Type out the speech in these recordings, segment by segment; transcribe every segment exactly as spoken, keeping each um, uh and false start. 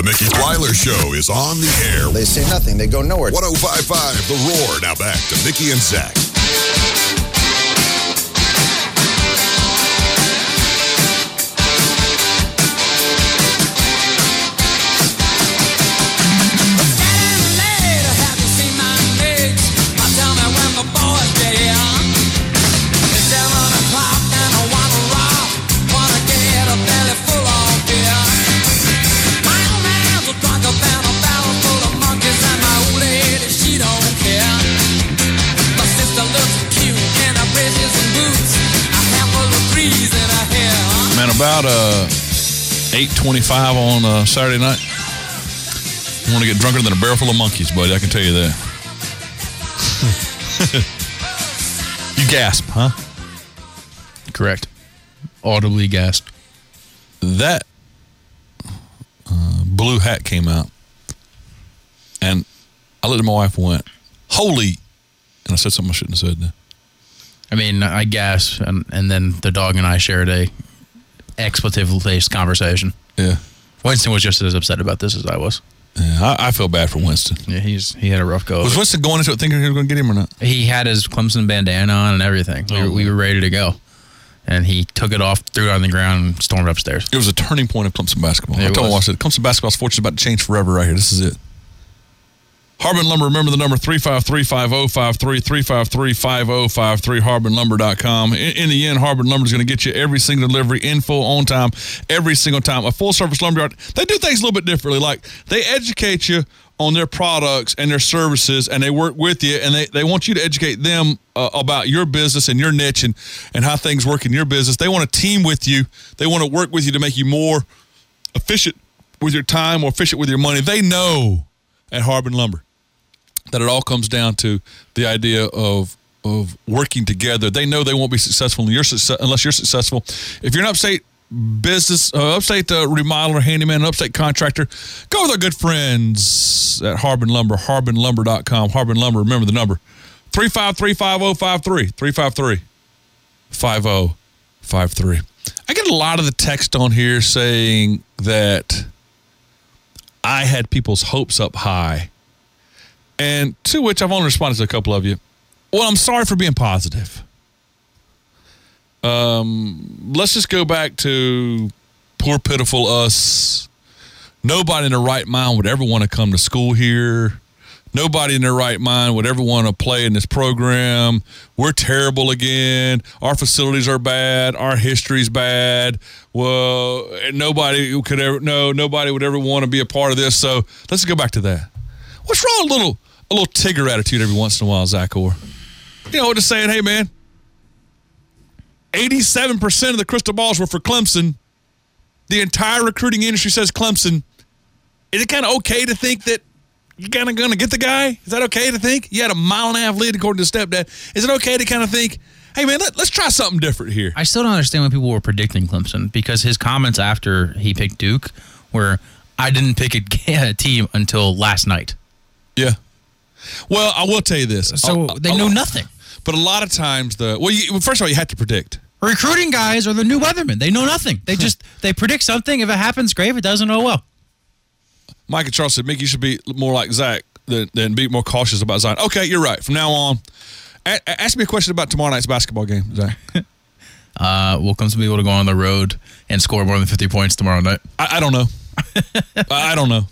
Mickey Plyler Show is on the air. They say nothing. They go nowhere. one oh five point five The Roar. Now back to Mickey and Zach. Man, about uh, eight twenty-five on uh, Saturday night. You want to get drunker than a barrel full of monkeys, buddy. I can tell you that. You gasp, huh? Correct. Audibly gasped. That uh, blue hat came out, and I looked at my wife and went, holy, and I said something I shouldn't have said then. I mean, I gasped, and, and then the dog and I shared a expletive-laced conversation. Yeah. Winston was just as upset about this as I was. Yeah, I, I feel bad for Winston. Yeah, he's he had a rough go. Was Winston going into it thinking he was going to get him or not? He had his Clemson bandana on and everything. We, Oh. were, we were ready to go. And he took it off, threw it on the ground, and stormed upstairs. It was a turning point of Clemson basketball. It I told him, I was. said, Clemson basketball's fortune about to change forever right here. This is it. Harbin Lumber, remember the number three five three, five oh five three, three five three, five oh five three, harbin lumber dot com. In, in the end, Harbin Lumber is going to get you every single delivery in full, on time, every single time. A full-service lumberyard, they do things a little bit differently. Like, they educate you on their products and their services, and they work with you, and they, they want you to educate them uh, about your business and your niche and, and how things work in your business. They want to team with you. They want to work with you to make you more efficient with your time, more efficient with your money. They know at Harbin Lumber that it all comes down to the idea of of working together. They know they won't be successful unless you're, success, unless you're successful. If you're an upstate business, uh, upstate uh, remodeler, handyman, upstate contractor, go with our good friends at Harbin Lumber, harbin lumber dot com. Harbin Lumber, remember the number, three five three, five oh five three, three five three, five oh five three. I get a lot of the text on here saying that I had people's hopes up high. And to which I've only responded to a couple of you. Well, I'm sorry for being positive. Um, let's just go back to poor, pitiful us. Nobody in their right mind would ever want to come to school here. Nobody in their right mind would ever want to play in this program. We're terrible again. Our facilities are bad. Our history's bad. Well, nobody could ever, no, nobody would ever want to be a part of this. So let's go back to that. What's wrong with a little, a little Tigger attitude every once in a while, Zach Orr? You know, just saying, hey, man, eighty-seven percent of the crystal balls were for Clemson. The entire recruiting industry says Clemson. Is it kind of okay to think that you're kind of going to get the guy? Is that okay to think? You had a mile and a half lead according to stepdad. Is it okay to kind of think, hey, man, let, let's try something different here? I still don't understand why people were predicting Clemson, because his comments after he picked Duke were, I didn't pick a team until last night. Yeah. Well, I will tell you this. So I'll, they I'll, know nothing. But a lot of times, the well, you, first of all, you have to predict. Recruiting guys are the new weathermen. They know nothing. They just they predict something. If it happens, great. If it doesn't, oh well. Mike and Charles said, Mick, you should be more like Zach than, than be more cautious about Zion. Okay, you're right. From now on, a- ask me a question about tomorrow night's basketball game, Zach. uh, will Clemson be able to go on the road and score more than fifty points tomorrow night? I, I don't know. I don't know.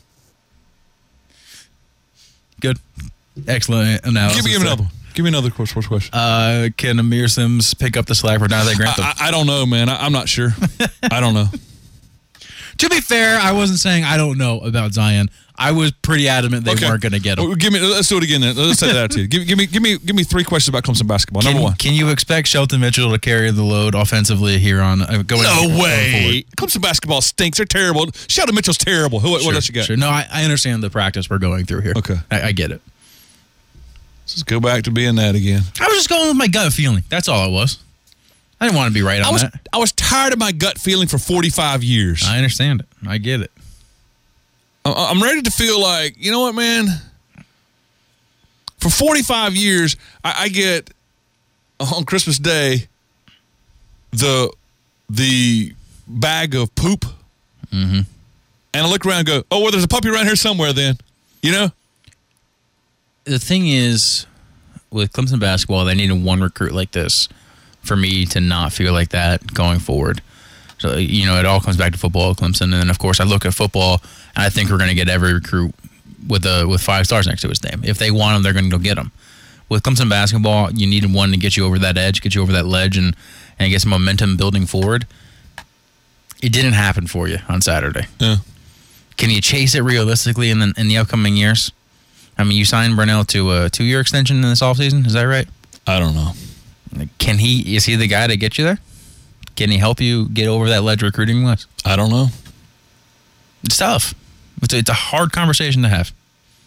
Good. Excellent analysis. Give me, give me another one. Give me another sports question. Uh, can Amir Sims pick up the slack for Dante Grantham? I, I, I don't know, man. I, I'm not sure. I don't know. To be fair, I wasn't saying I don't know about Zion. I was pretty adamant they Okay. weren't going to get him. Well, give me. Let's do it again. Then. Let's say that to you. Give, give me. Give me. Give me three questions about Clemson basketball. Can, Number one. Can you expect Shelton Mitchell to carry the load offensively here on uh, going? No going way. forward? Clemson basketball stinks. They're terrible. Sheldon Mitchell's terrible. Who, Sure, what else you got? Sure. No, I, I understand the practice we're going through here. Okay. I, I get it. Let's just go back to being that again. I was just going with my gut feeling. That's all it was. I didn't want to be right on I was. that. I was tired of my gut feeling for forty-five years. I understand it. I get it. I- I'm ready to feel like, you know what, man? For forty-five years, I, I get on Christmas Day the the bag of poop Mm-hmm. And I look around and go, oh, well, there's a puppy around here somewhere then. You know? The thing is, with Clemson basketball, they needed one recruit like this for me to not feel like that going forward. So, you know, it all comes back to football at Clemson. And then, of course, I look at football, and I think we're going to get every recruit with a, with five stars next to his name. If they want them, they're going to go get them. With Clemson basketball, you needed one to get you over that edge, get you over that ledge, and, and get some momentum building forward. It didn't happen for you on Saturday. Yeah. Can you chase it realistically in the, in the upcoming years? I mean, you signed Burnell to a two-year extension in this offseason. Is that right? I don't know. Can he? Is he the guy to get you there? Can he help you get over that ledge recruiting-wise? I don't know. It's tough. It's a, it's a hard conversation to have.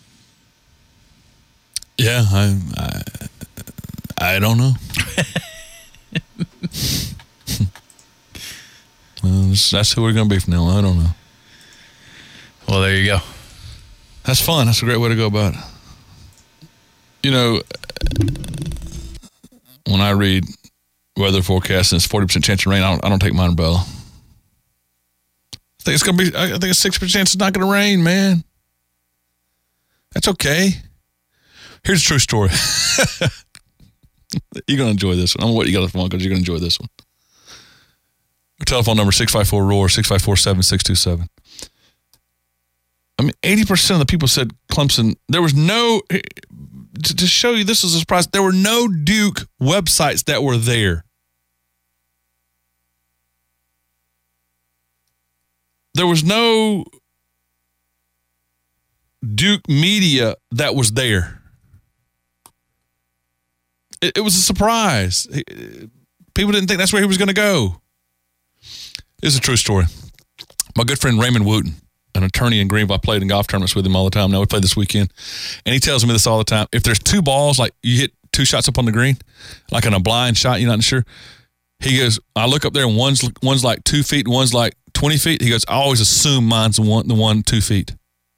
Yeah, I I, I don't know. Well, that's who we're going to be from now on. I don't know. Well, there you go. That's fun. That's a great way to go about it. You know, when I read weather forecast and it's forty percent chance of rain, I don't, I don't take my umbrella. I think it's going to be, I think it's sixty percent chance it's not going to rain, man. That's okay. Here's a true story. You're going to enjoy this one. I don't know what you got on the phone because you're going to enjoy this one. Our telephone number, six five four R O A R, six five four, seven six two seven. I mean, eighty percent of the people said Clemson. There was no, to, to show you this is a surprise, there were no Duke websites that were there. There was no Duke media that was there. It, it was a surprise. People didn't think that's where he was going to go. It's a true story. My good friend Raymond Wooten, an attorney in Greenville, I played in golf tournaments with him all the time. Now we play this weekend. And he tells me this all the time. If there's two balls, like you hit two shots up on the green, like on a blind shot, you're not sure. He goes, I look up there and one's one's like two feet and one's like twenty feet. He goes, I always assume mine's the one, the one two feet.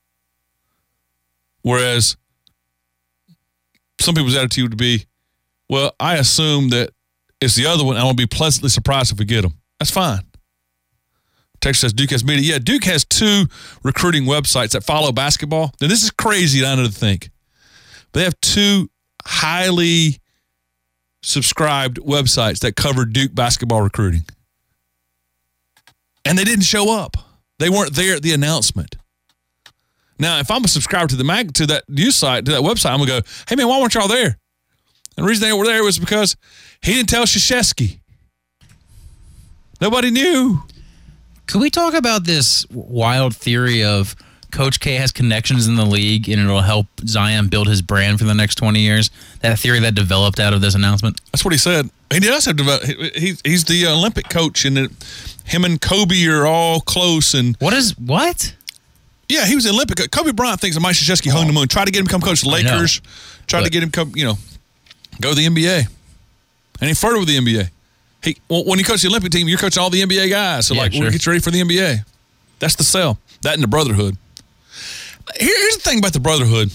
Whereas some people's attitude would be, well, I assume that it's the other one. I want to be pleasantly surprised if we get them. That's fine. Texas says Duke has media. Yeah, Duke has two recruiting websites that follow basketball. Now, this is crazy, I know to think. They have two highly subscribed websites that cover Duke basketball recruiting. And they didn't show up. They weren't there at the announcement. Now, if I'm a subscriber to the mag to that news site, to that website, I'm going to go, hey, man, why weren't y'all there? And the reason they were there was because he didn't tell Krzyzewski. Nobody knew. Could we talk about this wild theory of Coach K has connections in the league and it'll help Zion build his brand for the next twenty years? That theory that developed out of this announcement? That's what he said. He does have developed. He, he's the Olympic coach, and it, him and Kobe are all close. And what is what? Yeah, he was an Olympic. Kobe Bryant thinks that Mike Krzyzewski hung the moon. Tried to get him to come coach the Lakers. Tried to get him to come, you know, go to the N B A. And he flirted with the N B A. He, well, when you coach the Olympic team, you're coaching all the N B A guys. So, yeah, like, sure. We'll get you ready for the N B A. That's the sell. That and the brotherhood. Here, here's the thing about the brotherhood.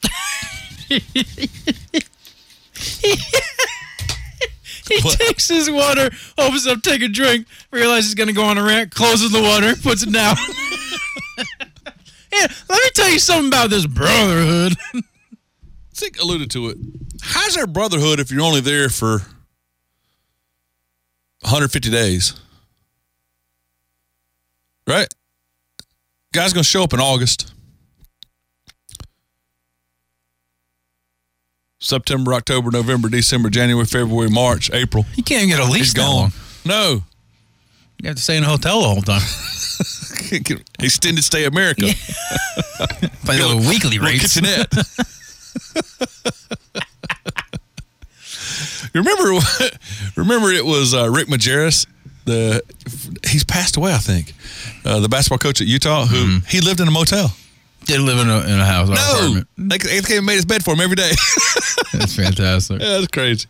He what? takes his water, opens up, take a drink, realizes he's going to go on a rant, closes the water, puts it down. Yeah, let me tell you something about this brotherhood. Zeke alluded to it. How's there brotherhood if you're only there for one hundred fifty days? Right? Guy's going to show up in August. September, October, November, December, January, February, March, April. You can't get a lease. He's gone. No. You have to stay in a hotel the whole time. Extended stay America. Yeah. By the weekly rates. Kitchenette. remember, remember it was uh, Rick Majerus. The he's passed away, I think. Uh, the basketball coach at Utah, who mm-hmm. he lived in a motel. Did live in a in a house. No, they, they came and made his bed for him every day. That's fantastic. Yeah, that's crazy.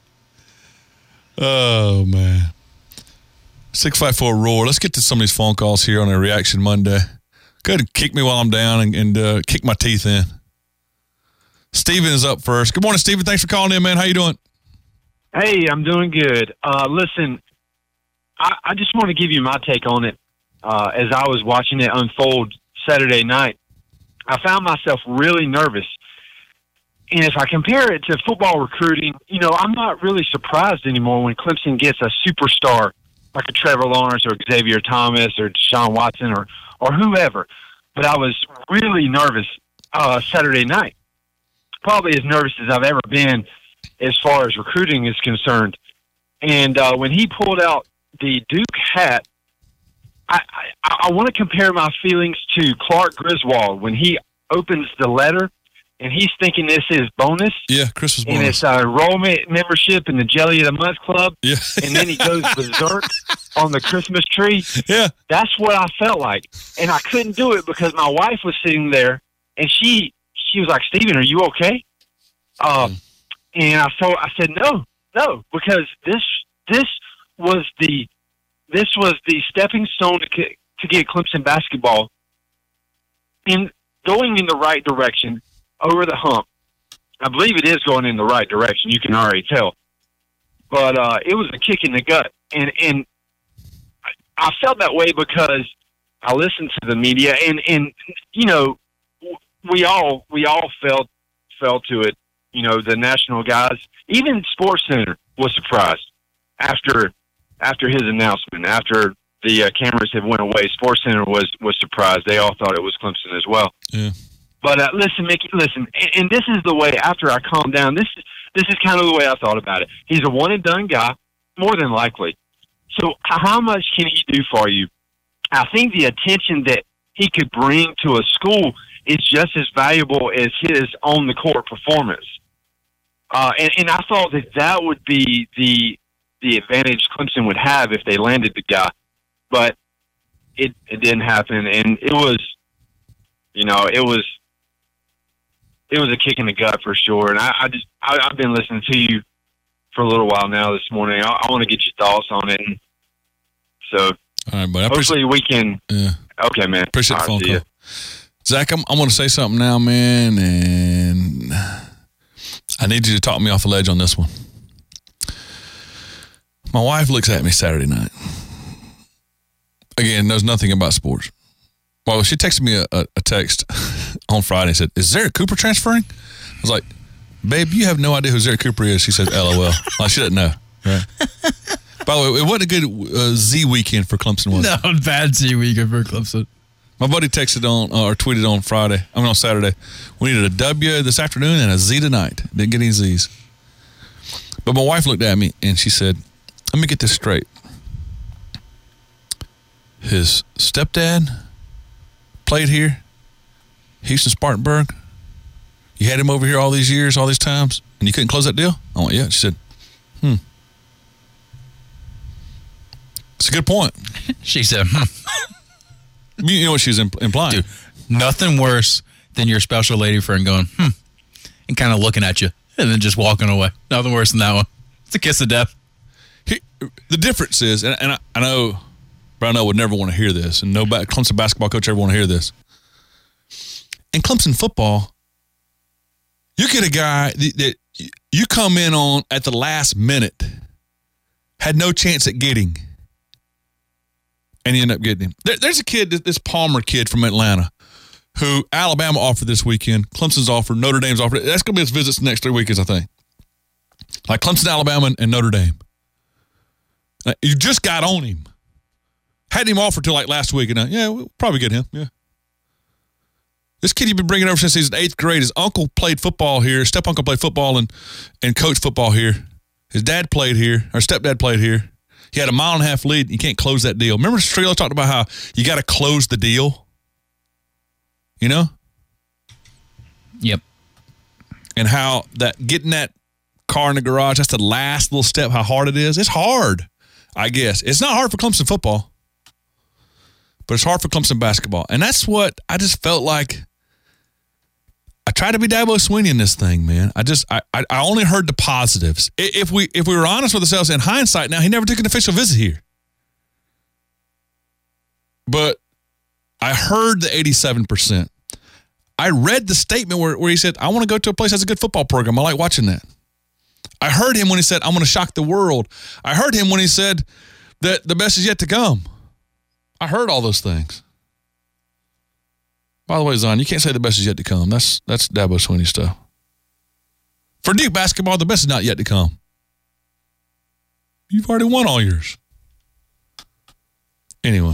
Oh man. Six five four roar. Let's get to some of these phone calls here on a Reaction Monday. Go ahead and kick me while I'm down and, and uh, kick my teeth in. Steven is up first. Good morning, Steven. Thanks for calling in, man. How you doing? Hey, I'm doing good. Uh, listen, I, I just want to give you my take on it. Uh, as I was watching it unfold Saturday night, I found myself really nervous. And if I compare it to football recruiting, you know, I'm not really surprised anymore when Clemson gets a superstar like a Trevor Lawrence or Xavier Thomas or Deshaun Watson or, or whoever. But I was really nervous uh, Saturday night. Probably as nervous as I've ever been as far as recruiting is concerned. And uh, when he pulled out the Duke hat, I, I, I want to compare my feelings to Clark Griswold when he opens the letter and he's thinking this is bonus. Yeah, Christmas bonus. And it's a enrollment membership in the Jelly of the Month Club. Yeah. And then he goes berserk on the Christmas tree. Yeah. That's what I felt like. And I couldn't do it because my wife was sitting there and she she was like, Stephen, are you okay? Um, mm. And I, so I said, no, no, because this this was the this was the stepping stone to, to get Clemson basketball in going in the right direction. Over the hump. I believe it is going in the right direction. You can already tell. But uh, it was a kick in the gut. And and I felt that way because I listened to the media and, and you know, we all we all felt fell to it. You know, the national guys, even SportsCenter was surprised after after his announcement, after the uh, cameras had went away. SportsCenter was was surprised. They all thought it was Clemson as well. Yeah. But uh, listen, Mickey, listen, and, and this is the way, after I calmed down, this, this is kind of the way I thought about it. He's a one-and-done guy, more than likely. So how much can he do for you? I think the attention that he could bring to a school is just as valuable as his on-the-court performance. Uh, and, and I thought that that would be the the advantage Clemson would have if they landed the guy. But it, it didn't happen, and it was, you know, it was... It was a kick in the gut for sure, and I, I just I, I've been listening to you for a little while now this morning. I, I want to get your thoughts on it. And so, all right, but hopefully we can. Yeah. Okay, man. Appreciate All the phone right, call, Zach. I'm I'm going to say something now, man, and I need you to talk me off the ledge on this one. My wife looks at me Saturday night. Again, knows nothing about sports. Well, she texted me a, a, a text on Friday and said, is Zerrick Cooper transferring? I was like, babe, you have no idea who Zerrick Cooper is. She said, L O L. Like, she doesn't know. Right? By the way, it wasn't a good uh, Z weekend for Clemson, was it? No, bad Z weekend for Clemson. My buddy texted on uh, or tweeted on Friday, I mean on Saturday, we needed a W this afternoon and a Z tonight. Didn't get any Z's. But my wife looked at me and she said, let me get this straight. His stepdad played here, Houston Spartanburg. You had him over here all these years, all these times, and you couldn't close that deal? I went, yeah. She said, hmm. It's a good point. She said, hmm. You know what she's impl- implying. Dude, nothing worse than your special lady friend going, hmm, and kind of looking at you and then just walking away. Nothing worse than that one. It's a kiss of death. He, the difference is, and, and I, I know Brownell would never want to hear this, and no ba- Clemson basketball coach ever want to hear this. In Clemson football, you get a guy that, that you come in on at the last minute, had no chance at getting, and you end up getting him. There, there's a kid, this Palmer kid from Atlanta, who Alabama offered this weekend, Clemson's offered, Notre Dame's offered. That's going to be his visits the next three weekends, I think. Like Clemson, Alabama, and Notre Dame. You just got on him. Hadn't him offered till like last week, and uh, yeah, we'll probably get him. Yeah, this kid you've been bringing over since he's in eighth grade. His uncle played football here. Step uncle played football and and coached football here. His dad played here. Or stepdad played here. He had a mile and a half lead. You can't close that deal. Remember, Strelo talked about how you got to close the deal. You know. Yep. And how that getting that car in the garage, that's the last little step. How hard it is. It's hard. I guess it's not hard for Clemson football. But it's hard for Clemson basketball. And that's what I just felt like. I tried to be Dabo Swinney in this thing, man. I just, I, I only heard the positives. If we if we were honest with ourselves in hindsight now, he never took an official visit here. But I heard the eighty-seven percent. I read the statement where, where he said, I want to go to a place that has a good football program. I like watching that. I heard him when he said, I'm going to shock the world. I heard him when he said that the best is yet to come. I heard all those things. By the way, Zon, you can't say the best is yet to come. That's that's Dabo Swinney stuff. For Duke basketball, the best is not yet to come. You've already won all yours. Anyway.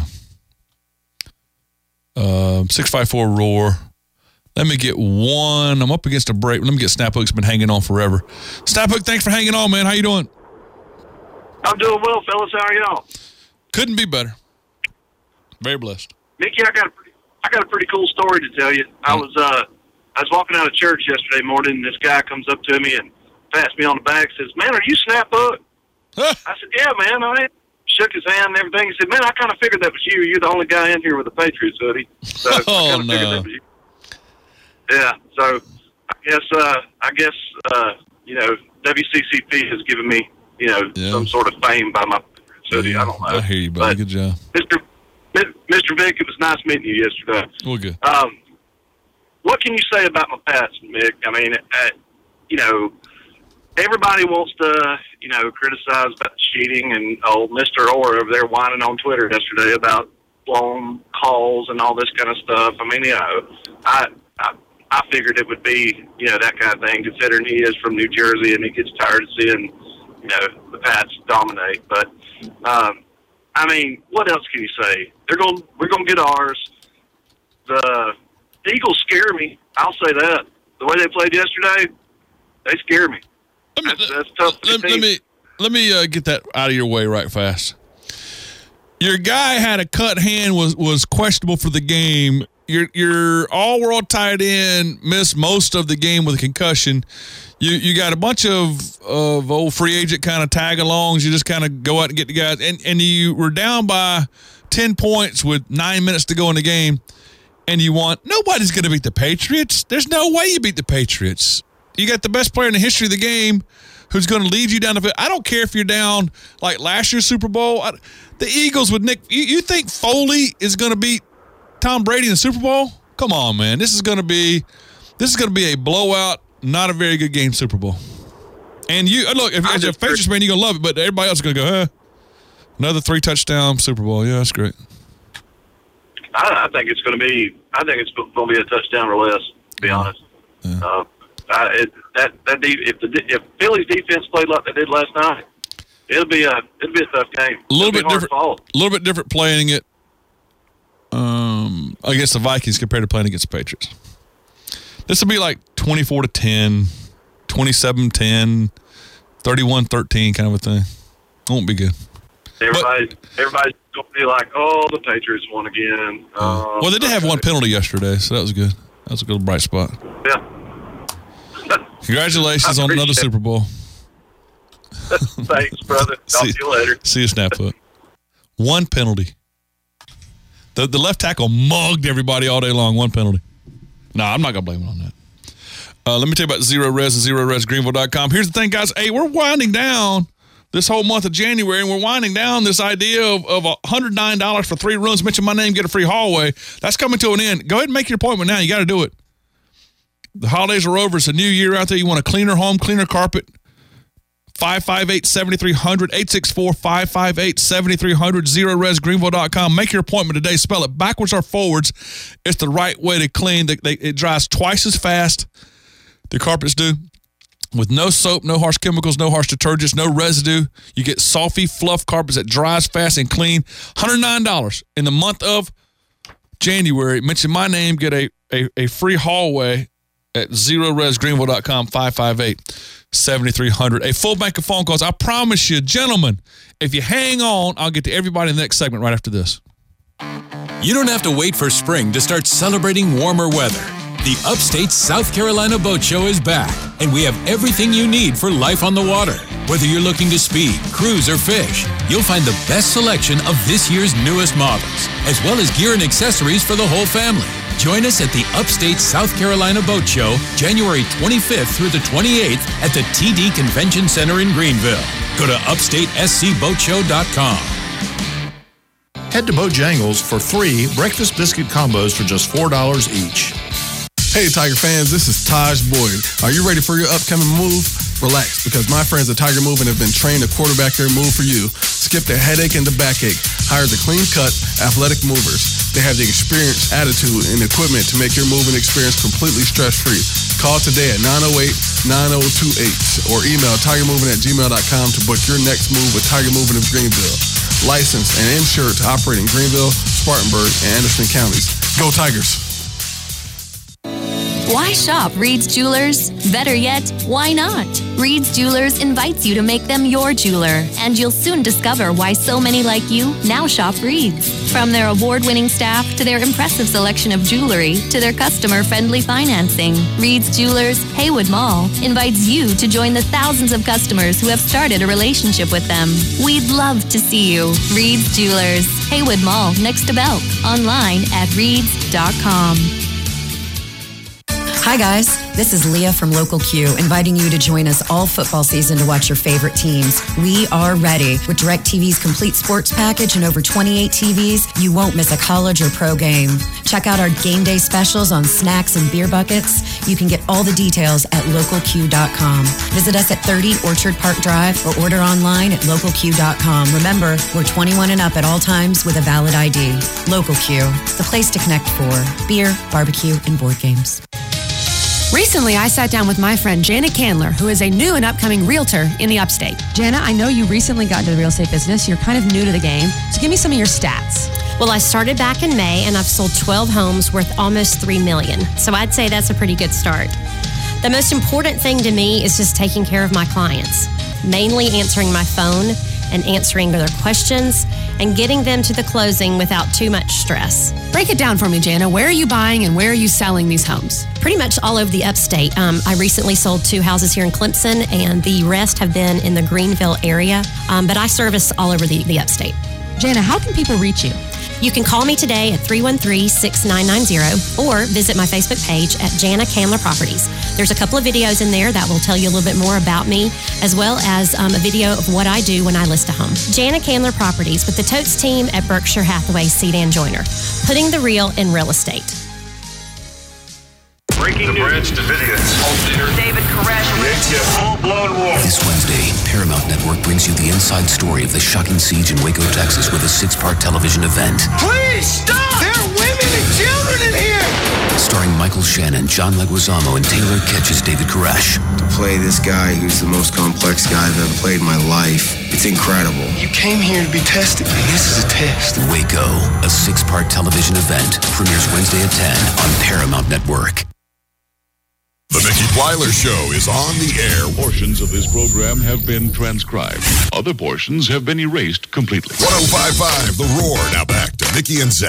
Uh, six five four Roar. Let me get one. I'm up against a break. Let me get Snap Hook's been hanging on forever. Snap Hook, thanks for hanging on, man. How you doing? I'm doing well, fellas. How are y'all? Couldn't be better. Very blessed. Mickey, I got a pretty, I got a pretty cool story to tell you. I was uh, I was walking out of church yesterday morning, and this guy comes up to me and pats me on the back, says, "Man, are you Snap Hook?" Huh? I said, "Yeah, man, I am." Shook his hand and everything. He said, "Man, I kind of figured that was you. You're the only guy in here with a Patriots hoodie." So I Oh, kind of no. figured that was you. Yeah. So I guess uh, I guess uh, you know W C C P has given me you know Yeah. some sort of fame by my Patriots hoodie. I don't know. I hear you, buddy. But Good job. Mister Mister Vick, it was nice meeting you yesterday. Well, good. Um, what can you say about my Pats, Mick? I mean, uh, you know, everybody wants to, you know, criticize about cheating, and oh, Mister Orr over there whining on Twitter yesterday about blown calls and all this kind of stuff. I mean, you know, I, I I figured it would be, you know, that kind of thing, considering he is from New Jersey and he gets tired of seeing, you know, the Pats dominate. But, um, I mean, what else can you say? They're going, we're going to get ours. The Eagles scare me. I'll say that. The way they played yesterday, they scare me. Let me, That's, that's tough. for let, the let team. me let me uh, get that out of your way right fast. Your guy had a cut hand, was was questionable for the game. Your your all world tight end missed most of the game with a concussion. You you got a bunch of of old free agent kind of tag alongs. You just kind of go out and get the guys, and and you were down by ten points with nine minutes to go in the game, and you want nobody's going to beat the Patriots. There's no way you beat the Patriots. You got the best player in the history of the game who's going to lead you down the field. I don't care if you're down like last year's Super Bowl. I, the Eagles with Nick, you, you think Foley is going to beat Tom Brady in the Super Bowl? Come on, man. This is going to be this is going to be a blowout, not a very good game Super Bowl. And you look, if, as a Patriots fan, you're going to love it, but everybody else is going to go, huh? Another three touchdown Super Bowl. Yeah, that's great. I, I think it's going to be. I think it's going to be a touchdown or less. To be honest, Yeah. uh, I, it, that that de- if the if Philly's defense played like they did last night, it'll be a it'll be a tough game. A little It'll be bit hard to different. follow. A little bit different playing it um, against the Vikings compared to playing against the Patriots. This will be like twenty-four to ten, twenty-seven ten, thirty-one thirteen kind of a thing. Won't be good. Everybody, everybody's going to be like, "Oh, the Patriots won again." Uh, Well, they did have okay. one penalty yesterday, so that was good. That was a good bright spot. Yeah. Congratulations I on another appreciate Super Bowl. Thanks, brother. Talk See- to you later. See you, Snap Foot. One penalty. The the left tackle mugged everybody all day long. One penalty. No, I'm not going to blame it on that. Uh, let me tell you about Zero Res and Zero Res Greenville dot com. Here's the thing, guys. Hey, we're winding down this whole month of January, and we're winding down this idea of, of one hundred nine dollars for three rooms. Mention my name, get a free hallway. That's coming to an end. Go ahead and make your appointment now. You got to do it. The holidays are over. It's a new year out there. You want a cleaner home, cleaner carpet. five five eight, seven three zero zero, eight six four, five five eight, seven three zero zero, Zero Res Greenville dot com. Make your appointment today. Spell it backwards or forwards. It's the right way to clean. They, they, it dries twice as fast. The carpets do. With no soap, no harsh chemicals, no harsh detergents, no residue. You get softy fluff carpets that dries fast and clean. one hundred nine dollars in the month of January. Mention my name, get a, a, a free hallway at Zero Res Greenville dot com, five five eight, seven three zero zero. A full bank of phone calls. I promise you, gentlemen, if you hang on, I'll get to everybody in the next segment right after this. You don't have to wait for spring to start celebrating warmer weather. The Upstate South Carolina Boat Show is back, and we have everything you need for life on the water. Whether you're looking to speed, cruise, or fish, you'll find the best selection of this year's newest models, as well as gear and accessories for the whole family. Join us at the Upstate South Carolina Boat Show, January twenty-fifth through the twenty-eighth at the T D Convention Center in Greenville. Go to upstate s c boat show dot com. Head to Bojangles for three breakfast biscuit combos for just four dollars each. Hey, Tiger fans, this is Taj Boyd. Are you ready for your upcoming move? Relax, because my friends at Tiger Moving have been trained to quarterback their move for you. Skip the headache and the backache. Hire the clean-cut, athletic movers. They have the experience, attitude, and equipment to make your moving experience completely stress-free. Call today at nine oh eight, nine oh two eight or email tiger moving at gmail dot com to book your next move with Tiger Moving of Greenville. Licensed and insured to operate in Greenville, Spartanburg, and Anderson counties. Go Tigers! Why shop Reed's Jewelers? Better yet, why not? Reed's Jewelers invites you to make them your jeweler, and you'll soon discover why so many like you now shop Reed's. From their award-winning staff to their impressive selection of jewelry to their customer-friendly financing, Reed's Jewelers, Haywood Mall, invites you to join the thousands of customers who have started a relationship with them. We'd love to see you. Reed's Jewelers, Haywood Mall, next to Belk. Online at reeds dot com. Hi guys, this is Leah from Local Q, inviting you to join us all football season to watch your favorite teams. We are ready. With DirecTV's complete sports package and over twenty-eight T Vs, you won't miss a college or pro game. Check out our game day specials on snacks and beer buckets. You can get all the details at local q dot com. Visit us at thirty Orchard Park Drive or order online at local q dot com. Remember, we're twenty-one and up at all times with a valid I D. Local Q, the place to connect for beer, barbecue, and board games. Recently, I sat down with my friend Jana Candler, who is a new and upcoming realtor in the upstate. Jana, I know you recently got into the real estate business. You're kind of new to the game. So give me some of your stats. Well, I started back in May, and I've sold twelve homes worth almost three million dollars. So I'd say that's a pretty good start. The most important thing to me is just taking care of my clients, mainly answering my phone and answering their questions and getting them to the closing without too much stress. Break it down for me, Jana. Where are you buying and where are you selling these homes? Pretty much all over the upstate. Um, I recently sold two houses here in Clemson, and the rest have been in the Greenville area, um, but I service all over the, the upstate. Jana, how can people reach you? You can call me today at three one three, six nine nine zero or visit my Facebook page at Jana Candler Properties. There's a couple of videos in there that will tell you a little bit more about me, as well as um, a video of what I do when I list a home. Jana Candler Properties with the Totes team at Berkshire Hathaway Sedan Joiner, putting the real in real estate. Breaking news. David Koresh. Full-blown war. This Wednesday, Paramount Network brings you the inside story of the shocking siege in Waco, Texas, with a six-part television event. Please stop! There are women and children in here! Starring Michael Shannon, John Leguizamo, and Taylor Kitsch as David Koresh. To play this guy who's the most complex guy I've ever played in my life, it's incredible. You came here to be tested, and this is a test. Waco, a six-part television event, premieres Wednesday at ten on Paramount Network. The Mickey Plyler Show is on the air. Portions of this program have been transcribed. Other portions have been erased completely. one oh five point five The Roar. Now back to Mickey and Zach.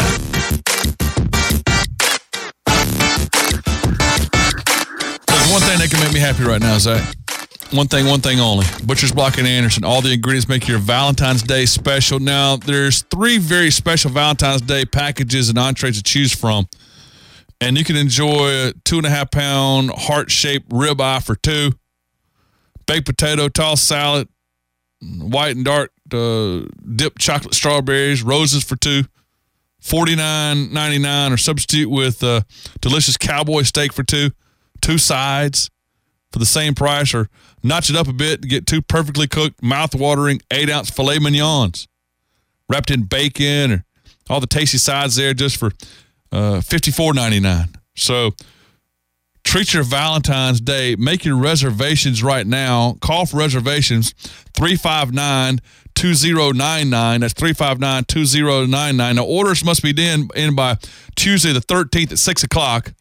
There's one thing that can make me happy right now, Zach. One thing, one thing only. Butcher's Block and Anderson. All the ingredients make your Valentine's Day special. Now, there's three very special Valentine's Day packages and entrees to choose from. And you can enjoy a two and a half pound heart-shaped ribeye for two, baked potato, tossed salad, white and dark uh, dipped chocolate strawberries, roses for two, forty-nine ninety-nine, or substitute with uh, delicious cowboy steak for two, two sides for the same price, or notch it up a bit to get two perfectly cooked, mouth-watering eight-ounce filet mignons wrapped in bacon, or all the tasty sides there just for Uh, fifty-four ninety-nine. So treat your Valentine's Day. Make your reservations right now. Call for reservations, three five nine, two oh nine nine. That's three five nine, two oh nine nine. Now, orders must be in, in by Tuesday the thirteenth at six o'clock.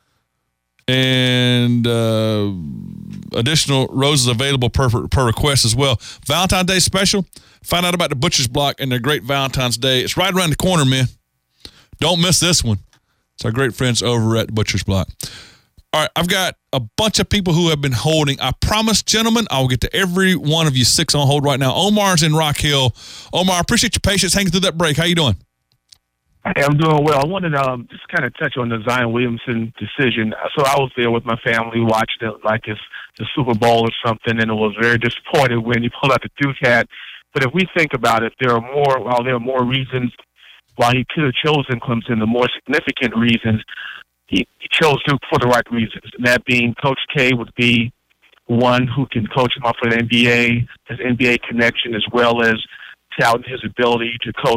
And uh, additional roses available per, per request as well. Valentine's Day special. Find out about the Butcher's Block and their great Valentine's Day. It's right around the corner, man. Don't miss this one. It's our great friends over at Butcher's Block. All right, I've got a bunch of people who have been holding. I promise, gentlemen, I will get to every one of you six on hold right now. Omar's in Rock Hill. Omar, I appreciate your patience hanging through that break. How you doing? Hey, I'm doing well. I wanted to um, just kind of touch on the Zion Williamson decision. So I was there with my family, watched it like it's the Super Bowl or something, and it was very disappointed when he pulled out the Duke hat. But if we think about it, there are more, while there are more reasons why he could have chosen Clemson, the more significant reasons, he, he chose Duke for the right reasons. And that being Coach K would be one who can coach him up for the N B A, his N B A connection, as well as touting his ability to coach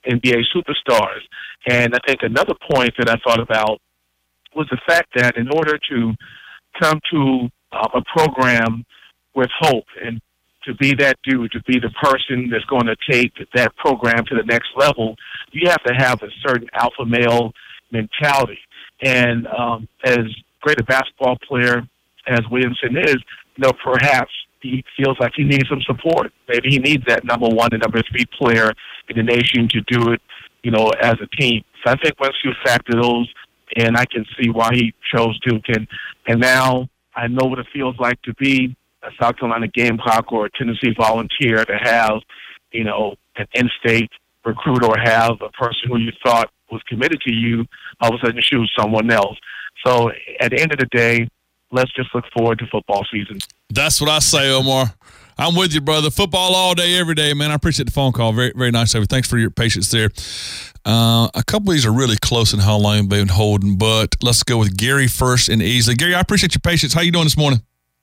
N B A superstars. And I think another point that I thought about was the fact that in order to come to uh, a program with hope and to be that dude, to be the person that's going to take that program to the next level, you have to have a certain alpha male mentality. And um, as great a basketball player as Williamson is, you know, perhaps he feels like he needs some support. Maybe he needs that number one and number three player in the nation to do it, you know, as a team. So I think once you factor those in, I can see why he chose Duke. And, and now I know what it feels like to be a South Carolina Gamecock or a Tennessee Volunteer, to have, you know, an in-state recruit or have a person who you thought was committed to you all of a sudden choose someone else. So at the end of the day, let's just look forward to football season. That's what I say, Omar. I'm with you, brother. Football all day, every day, man. I appreciate the phone call. Very, very nice of you. Thanks for your patience there. Uh, a couple of these are really close in how long they've been holding, but let's go with Gary first and easily. Gary, I appreciate your patience. How you doing this morning?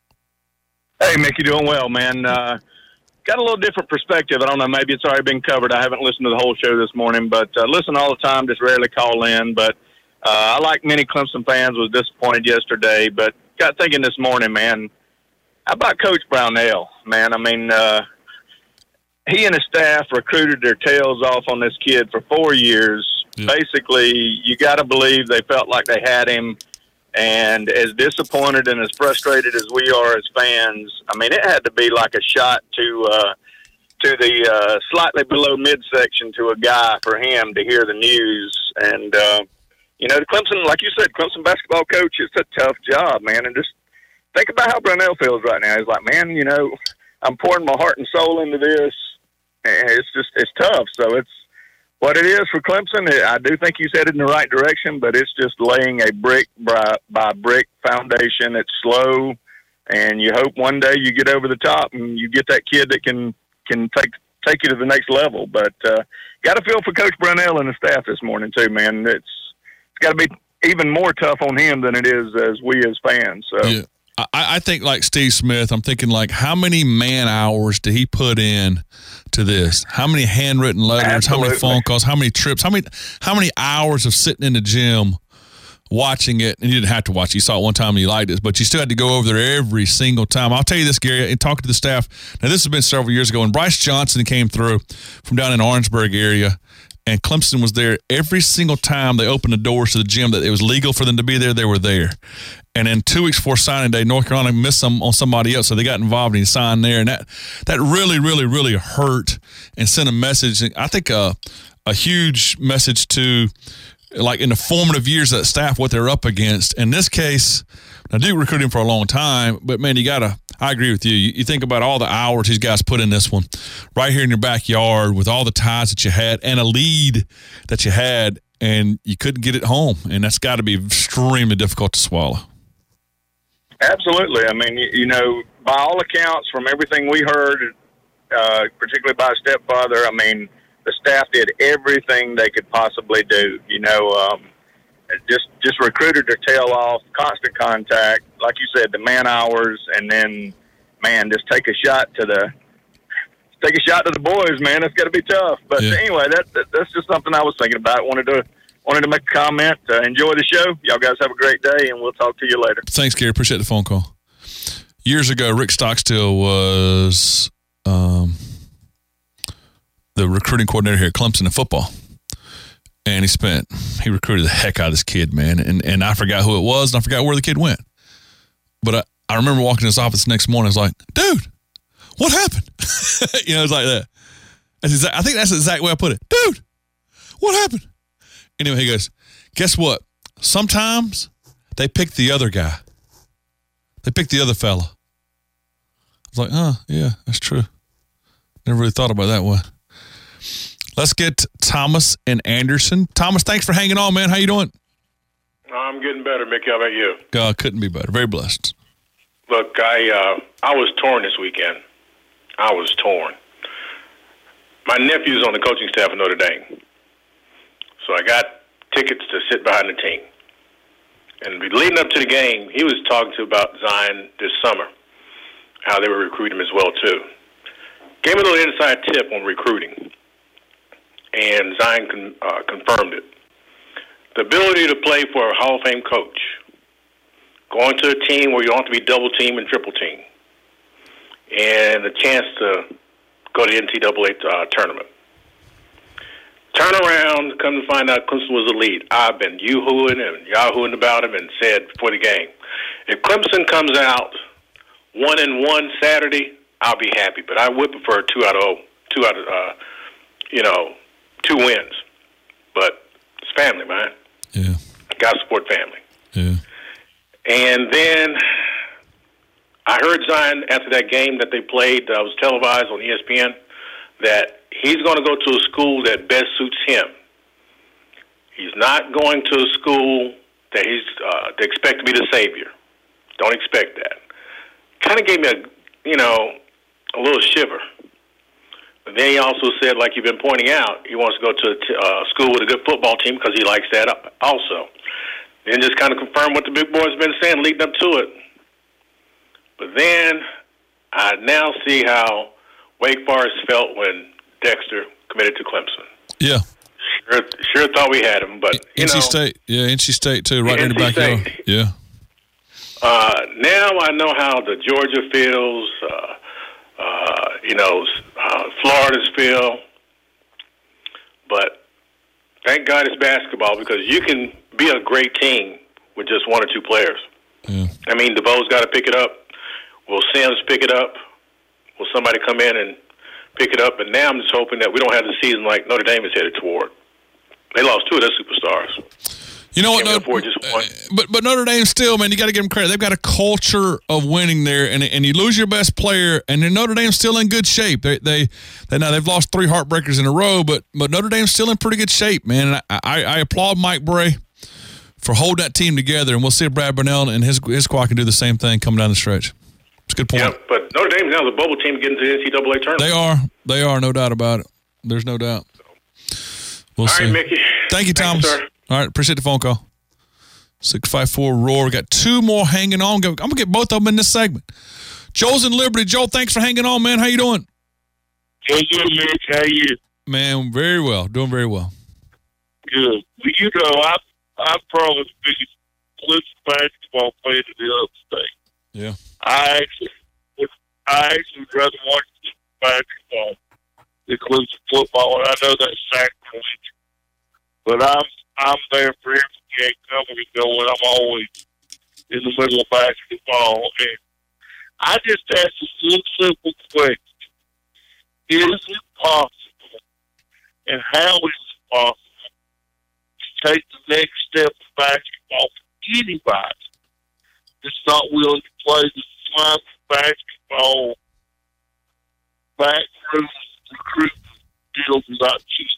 Hey, Mick, you doing well, man. Uh, got a little different perspective. I don't know, maybe it's already been covered. I haven't listened to the whole show this morning, but uh, listen all the time, just rarely call in. But uh, I, like many Clemson fans, was disappointed yesterday, but got thinking this morning, man, how about Coach Brownell, man? I mean, uh, he and his staff recruited their tails off on this kid for four years. Yeah. Basically, you got to believe they felt like they had him. And as disappointed and as frustrated as we are as fans, I mean, it had to be like a shot to uh, to the uh, slightly below midsection to a guy for him to hear the news. And, uh, you know, the Clemson, like you said, Clemson basketball coach, it's a tough job, man. And just think about how Brownell feels right now. He's like, man, you know, I'm pouring my heart and soul into this. And it's just, it's tough. So it's what it is for Clemson. I do think he's headed in the right direction, but it's just laying a brick by, by brick foundation. It's slow, and you hope one day you get over the top and you get that kid that can can take take you to the next level. But uh, got to feel for Coach Brownell and the staff this morning too, man. It's it's got to be even more tough on him than it is as we as fans. So. Yeah. I, I think like Steve Smith, I'm thinking like how many man hours did he put in to this? How many handwritten letters, Absolutely. How many phone calls, how many trips, how many how many hours of sitting in the gym watching it? And you didn't have to watch it. You saw it one time and you liked it, but you still had to go over there every single time. I'll tell you this, Gary, and talking to the staff. Now, this has been several years ago when Bryce Johnson came through from down in the Orangeburg area, and Clemson was there every single time they opened the doors to the gym that it was legal for them to be there, they were there. And then two weeks before signing day, North Carolina missed some on somebody else, so they got involved and he signed there. And that that really, really, really hurt and sent a message. I think a, a huge message to, like, in the formative years of that staff, what they're up against. In this case, I do recruit him for a long time, but, man, you got to – I agree with you. you. You think about all the hours these guys put in this one, right here in your backyard with all the ties that you had and a lead that you had, and you couldn't get it home. And that's got to be extremely difficult to swallow. Absolutely. I mean, you, you know, by all accounts, from everything we heard, uh, particularly by stepfather, I mean, the staff did everything they could possibly do. You know, um, just just recruited their tail off, constant contact, like you said, the man hours, and then, man, just take a shot to the take a shot to the boys, man. That's got to be tough. But yeah. anyway, that, that that's just something I was thinking about. Wanted to. Wanted to make a comment. Uh, enjoy the show. Y'all guys have a great day, and we'll talk to you later. Thanks, Gary. Appreciate the phone call. Years ago, Rick Stockstill was um, the recruiting coordinator here at Clemson in football. And he spent, he recruited the heck out of this kid, man. And and I forgot who it was, and I forgot where the kid went. But I, I remember walking in his office the next morning. I was like, dude, what happened? you know, it's like that. That's exact, I think that's the exact way I put it. Dude, what happened? Anyway, he goes, guess what? Sometimes they pick the other guy. They pick the other fella. I was like, oh, yeah, that's true. Never really thought about it that way. Let's get Thomas and Anderson. Thomas, thanks for hanging on, man. How you doing? I'm getting better, Mickey. How about you? God, couldn't be better. Very blessed. Look, I uh, I was torn this weekend. I was torn. My nephew's on the coaching staff of Notre Dame. So I got tickets to sit behind the team. And leading up to the game, he was talking to about Zion this summer, how they were recruiting him as well, too. Gave me a little inside tip on recruiting. and Zion con, uh, confirmed it. The ability to play for a Hall of Fame coach, going to a team where you don't have to be double team and triple team, and the chance to go to the N C double A uh, tournament. Turn around, come to find out Clemson was the lead. I've been yoo-hooing and yahooing about him and said before the game, if Clemson comes out one and one Saturday, I'll be happy. But I would prefer two out of two out of uh, you know two wins. But it's family, man. Yeah, got to support family. Yeah. And then I heard Zion after that game that they played, uh, was televised on E S P N, that he's going to go to a school that best suits him. He's not going to a school that he's uh, to expect to be the savior. Don't expect that. Kind of gave me a, you know, a little shiver. But then he also said, like you've been pointing out, he wants to go to a t- uh, school with a good football team because he likes that also. Then just kind of confirm what the big boys have been saying leading up to it. But then I now see how Wake Forest felt when Dexter committed to Clemson. Yeah. Sure, sure thought we had him, but, you N C know. State. Yeah, N C State, too, right in the backyard. Yeah. Uh, now I know how the Georgia feels, uh, uh, you know, uh, Florida's feel. But thank God it's basketball because you can be a great team with just one or two players. Yeah. I mean, DeVoe's got to pick it up. Will Sims pick it up? Will somebody come in and pick it up? And now I'm just hoping that we don't have the season like Notre Dame is headed toward. They lost two of their superstars. You know what? Notre, just one. But but Notre Dame still, man, you got to give them credit. They've got a culture of winning there, and and you lose your best player, and then Notre Dame's still in good shape. They they, they now they've lost three heartbreakers in a row, but but Notre Dame's still in pretty good shape, man. And I I, I applaud Mike Bray for holding that team together, and we'll see if Brad Burnell and his his squad can do the same thing coming down the stretch. It's a good point. Yeah, but Notre Dame now is a bubble team getting to the N C double A tournament. They are, they are, no doubt about it. There's no doubt. We'll All see. right, Mickey. Thank you, Thomas. Thanks, sir. All right, appreciate the phone call. six five four roar. We got two more hanging on. I'm gonna get both of them in this segment. Joel's in Liberty. Joel, thanks for hanging on, man. How you doing? Hey, good, Mitch. How you? Man, very well. Doing very well. Good. Well, you know, I, I'm probably the biggest Clemson basketball fan in the upstate. Yeah. I actually would, I actually would rather watch basketball than Clemson football, and I know that's sacrilege, but I'm I'm there for every game coming and going. I'm always in the middle of basketball, and I just ask a simple question: is it possible, and how is it possible to take the next step of basketball for anybody that's not willing to play the slime basketball backroom recruiting deals without cheating?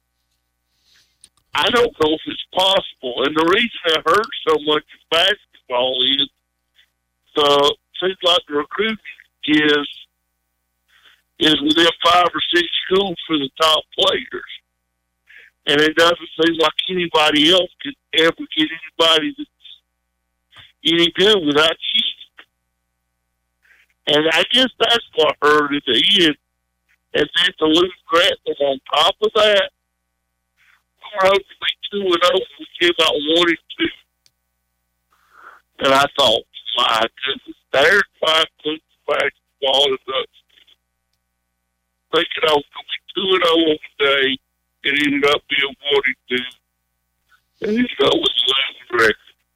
I don't know if it's possible. And the reason I heard so much of basketball is the seems like the recruiting is is within five or six schools for the top players. And it doesn't seem like anybody else could ever get anybody that's any good without cheating. And I guess that's what I heard at the end. And then to lose Grantham on top of that, we're hoping to be two and oh. We came out one and two. And I thought, my goodness, there's my Clemson basketball in the thinking I was going to be two and oh on the day. It ended up being one and two. And it's always a losing record.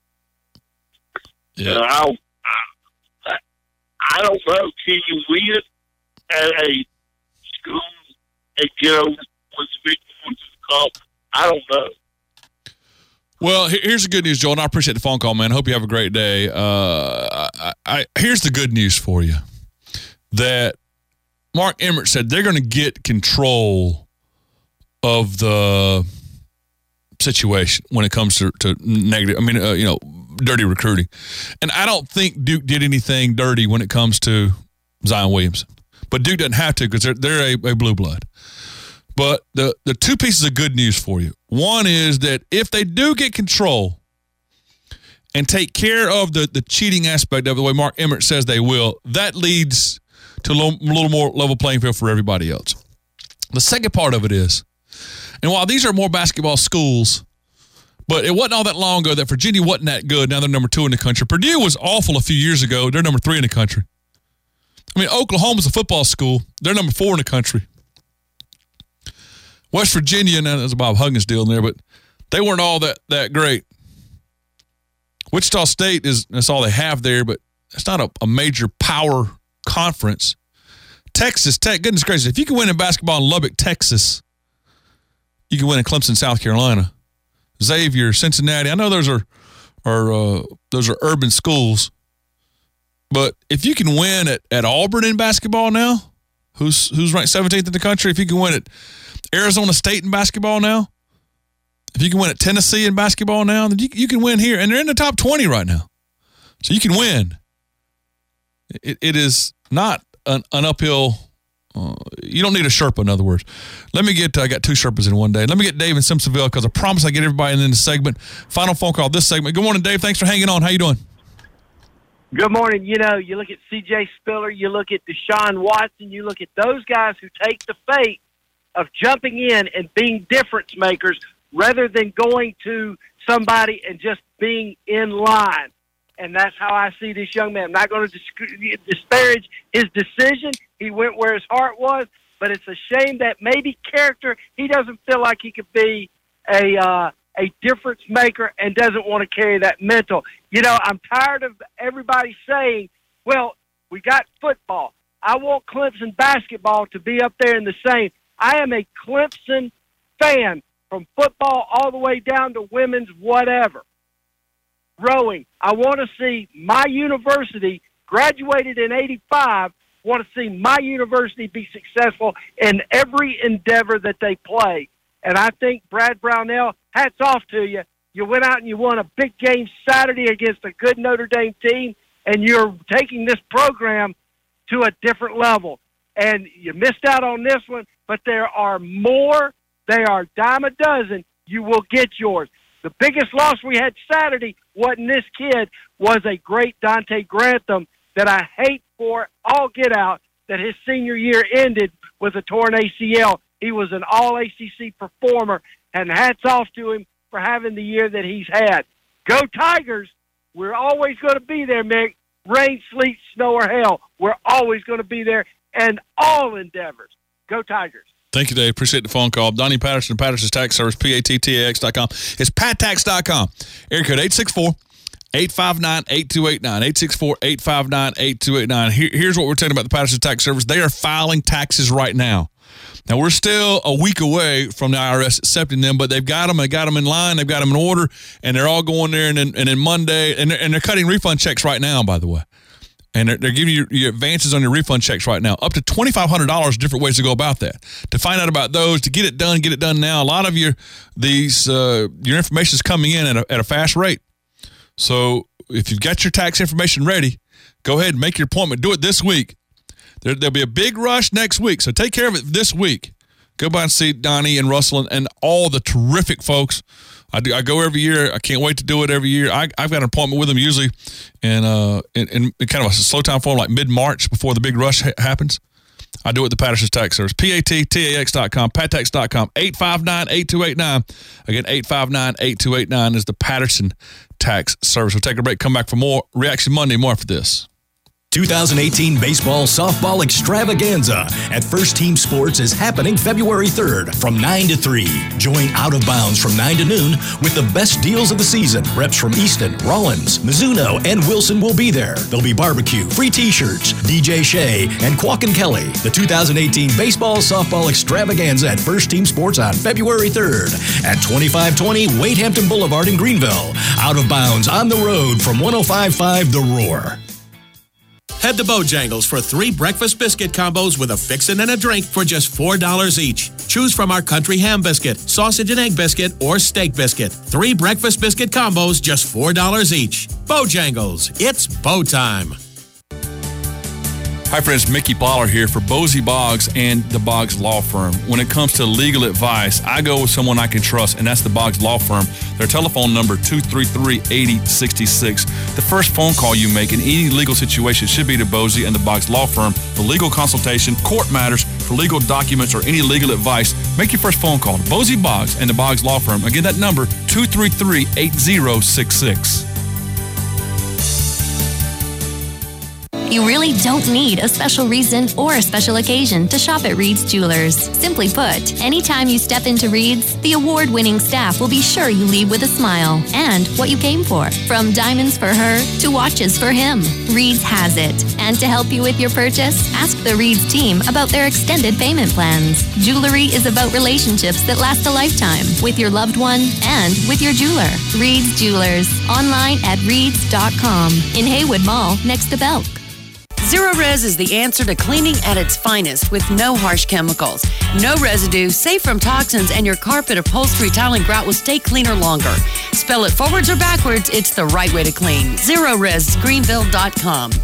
Yeah. And I, I, I don't know. Can you win at a school and get over with the big points of the conference? I don't know. Well, here's the good news, Joel, and I appreciate the phone call, man. I hope you have a great day. Uh, I, I, here's the good news for you, that Mark Emmert said they're going to get control of the situation when it comes to, to negative, I mean, uh, you know, dirty recruiting. And I don't think Duke did anything dirty when it comes to Zion Williamson. But Duke doesn't have to because they're, they're a, a blue blood. But the, the two pieces of good news for you. One is that if they do get control and take care of the, the cheating aspect of it, the way Mark Emmert says they will, that leads to a little, little more level playing field for everybody else. The second part of it is And while these are more basketball schools, but it wasn't all that long ago that Virginia wasn't that good. Now they're number two in the country. Purdue was awful a few years ago. They're number three in the country. I mean, Oklahoma's a football school. They're number four in the country. West Virginia, now there's a Bob Huggins deal in there, but they weren't all that, that great. Wichita State is that's all they have there, but it's not a, a major power conference. Texas Tech, goodness gracious, if you can win in basketball in Lubbock, Texas, you can win in Clemson, South Carolina. Xavier, Cincinnati. I know those are are uh, those are urban schools, but if you can win at, at Auburn in basketball now, who's who's ranked seventeenth in the country, if you can win at Arizona State in basketball now, if you can win at Tennessee in basketball now, then you, you can win here. And they're in the top twenty right now. So you can win. It, it is not an, an uphill. Uh, you don't need a Sherpa, in other words. Let me get, uh, I got two Sherpas in one day. Let me get Dave in Simpsonville because I promise I get everybody in this segment. Final phone call this segment. Good morning, Dave. Thanks for hanging on. How you doing? Good morning. You know, you look at C J Spiller, you look at Deshaun Watson, you look at those guys who take the fate of jumping in and being difference makers rather than going to somebody and just being in line. And that's how I see this young man. I'm not going to disparage his decision. He went where his heart was, but it's a shame that maybe character, he doesn't feel like he could be a uh, a difference maker and doesn't want to carry that mental. You know, I'm tired of everybody saying, well, we got football. I want Clemson basketball to be up there in the same. I am a Clemson fan from football all the way down to women's whatever. Rowing. I want to see my university, graduated in eighty-five, want to see my university be successful in every endeavor that they play. And I think Brad Brownell, hats off to you. You went out and you won a big game Saturday against a good Notre Dame team, and you're taking this program to a different level. And you missed out on this one, but there are more. They are dime a dozen. You will get yours. The biggest loss we had Saturday wasn't this kid, was a great Dante Grantham that I hate for all get out that his senior year ended with a torn A C L. He was an all A C C performer, and hats off to him for having the year that he's had. Go Tigers. We're always going to be there, Mick. Rain, sleet, snow, or hail. We're always going to be there in all endeavors. Go Tigers. Thank you, Dave. Appreciate the phone call. Donnie Patterson, Patterson's Tax Service, P A T T A X dot com. It's pat tax dot com. Area code eight six four, eight five nine, eight two eight nine. eight six four, eight five nine, eight two eight nine. Here, here's what we're telling you about the Patterson's Tax Service. They are filing taxes right now. Now, we're still a week away from the I R S accepting them, but they've got them. They got them in line. They've got them in order, and they're all going there. And then, and then Monday, and they're, and they're cutting refund checks right now, by the way. And they're, they're giving you your advances on your refund checks right now, up to twenty-five hundred dollars, different ways to go about that. To find out about those, to get it done, get it done now. A lot of your these uh, your information is coming in at a, at a fast rate. So if you've got your tax information ready, go ahead and make your appointment. Do it this week. There, there'll be a big rush next week, so take care of it this week. Go by and see Donnie and Russell and, and all the terrific folks. I do. I go every year. I can't wait to do it every year. I, I've got an appointment with them usually in, uh, in, in kind of a slow time form, like mid-March before the big rush ha- happens. I do it at the Patterson's Tax Service. P A T T A X dot com, pat tax dot com, eight five nine, eight two eight nine. Again, eight five nine, eight two eight nine is the Patterson Tax Service. We'll take a break, come back for more Reaction Monday, more after this. twenty eighteen Baseball Softball Extravaganza at First Team Sports is happening February third from nine to three. Join Out of Bounds from nine to noon with the best deals of the season. Reps from Easton, Rollins, Mizuno, and Wilson will be there. There'll be barbecue, free t-shirts, D J Shea, and Quack and Kelly. The two thousand eighteen Baseball Softball Extravaganza at First Team Sports on February third at twenty-five twenty Wade Hampton Boulevard in Greenville. Out of Bounds on the road from one oh five point five The Roar. Head to Bojangles for three breakfast biscuit combos with a fixin' and a drink for just four dollars each. Choose from our country ham biscuit, sausage and egg biscuit, or steak biscuit. Three breakfast biscuit combos, just four dollars each. Bojangles, it's Bo time. Hi, friends. Mickey Baller here for Bosie Boggs and the Boggs Law Firm. When it comes to legal advice, I go with someone I can trust, and that's the Boggs Law Firm. Their telephone number, two three three, eight oh six six. The first phone call you make in any legal situation should be to Bosie and the Boggs Law Firm for legal consultation, court matters, For legal documents or any legal advice, make your first phone call to Bosie Boggs and the Boggs Law Firm. Again, that number, two three three, eight zero six six. You really don't need a special reason or a special occasion to shop at Reed's Jewelers. Simply put, anytime you step into Reed's, the award-winning staff will be sure you leave with a smile and what you came for. From diamonds for her to watches for him, Reed's has it. And to help you with your purchase, ask the Reed's team about their extended payment plans. Jewelry is about relationships that last a lifetime with your loved one and with your jeweler. Reed's Jewelers, online at reeds dot com, in Haywood Mall next to Belk. Zero Res is the answer to cleaning at its finest with no harsh chemicals. No residue, safe from toxins, and your carpet, upholstery, tile, and grout will stay cleaner longer. Spell it forwards or backwards, it's the right way to clean. Zero Res Greenville dot com.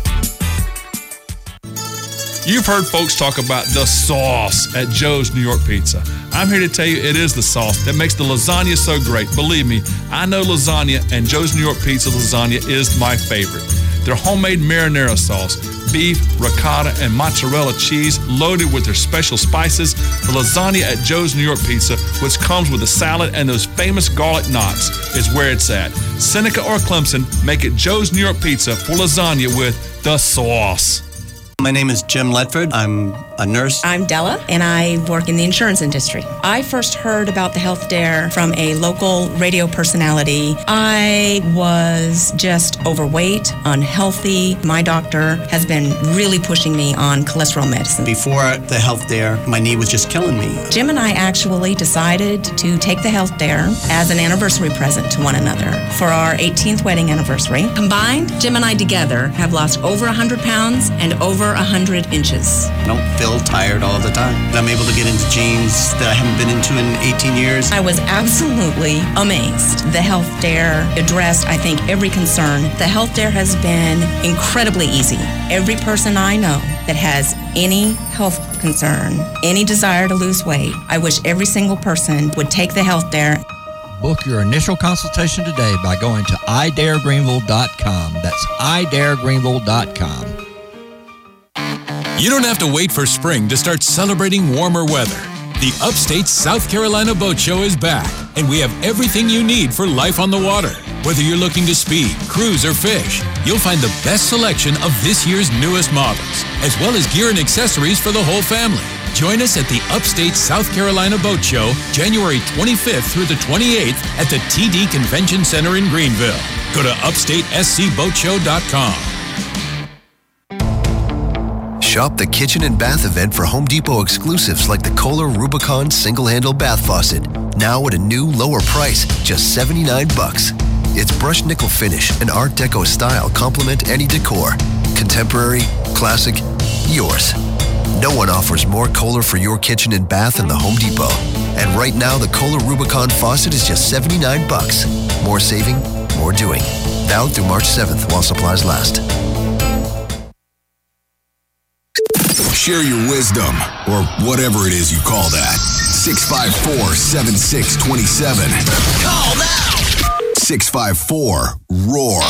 You've heard folks talk about the sauce at Joe's New York Pizza. I'm here to tell you it is the sauce that makes the lasagna so great. Believe me, I know lasagna, and Joe's New York Pizza lasagna is my favorite. Their homemade marinara sauce, beef, ricotta, and mozzarella cheese loaded with their special spices. The lasagna at Joe's New York Pizza, which comes with a salad and those famous garlic knots, is where it's at. Seneca or Clemson, make it Joe's New York Pizza for lasagna with the sauce. My name is Jim Ledford. I'm a nurse. I'm Della, and I work in the insurance industry. I first heard about the Health Dare from a local radio personality. I was just overweight, unhealthy. My doctor has been really pushing me on cholesterol medicine. Before the Health Dare, my knee was just killing me. Jim and I actually decided to take the Health Dare as an anniversary present to one another for our eighteenth wedding anniversary. Combined, Jim and I together have lost over one hundred pounds and over one hundred inches. I don't feel tired all the time. I'm able to get into jeans that I haven't been into in eighteen years. I was absolutely amazed. The Health Dare addressed, I think, every concern. The Health Dare has been incredibly easy. Every person I know that has any health concern, any desire to lose weight, I wish every single person would take the Health Dare. Book your initial consultation today by going to i dare greenville dot com. That's i dare greenville dot com. You don't have to wait for spring to start celebrating warmer weather. The Upstate South Carolina Boat Show is back, and we have everything you need for life on the water. Whether you're looking to speed, cruise, or fish, you'll find the best selection of this year's newest models, as well as gear and accessories for the whole family. Join us at the Upstate South Carolina Boat Show, January twenty-fifth through the twenty-eighth at the T D Convention Center in Greenville. Go to upstate s c boat show dot com. Shop the Kitchen and Bath event for Home Depot exclusives like the Kohler Rubicon single-handle bath faucet. Now at a new, lower price, just seventy-nine bucks. Its brushed nickel finish and Art Deco style complement any decor. Contemporary, classic, yours. No one offers more Kohler for your kitchen and bath than the Home Depot. And right now, the Kohler Rubicon faucet is just seventy-nine bucks. More saving, more doing. Valid through March seventh while supplies last. Share your wisdom, or whatever it is you call that. six five four, seven six two seven. Call now! six five four, ROAR.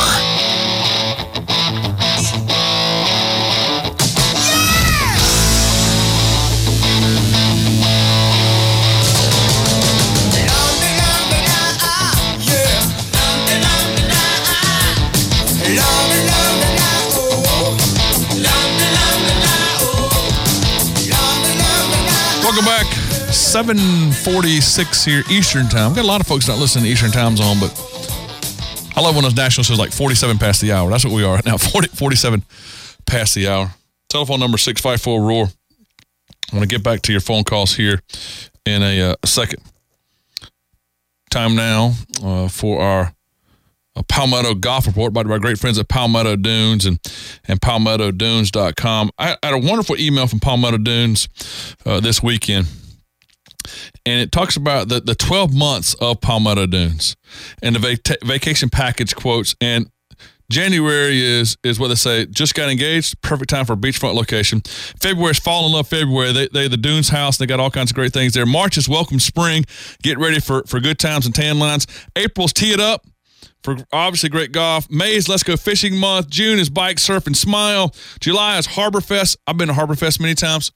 Welcome back. seven forty-six here Eastern Time. We've got a lot of folks not listening to Eastern Time Zone, but I love when those national shows like forty-seven past the hour. That's what we are right now, forty, forty-seven past the hour. Telephone number six five four, ROAR. I want to get back to your phone calls here in a uh, second. Time now uh, for our uh, Palmetto Golf Report by our great friends at Palmetto Dunes and, and palmetto dunes dot com. I, I had a wonderful email from Palmetto Dunes uh, this weekend, and it talks about the, the twelve months of Palmetto Dunes and the vac- vacation package quotes. And January is is what they say, just got engaged, perfect time for a beachfront location. February is fall in love February. They they the Dunes house, they got all kinds of great things there. March is welcome spring, get ready for, for good times and tan lines. April's tee it up for obviously great golf. May is let's go fishing month. June is bike, surf, and smile. July is Harbor Fest. I've been to Harbor Fest many times.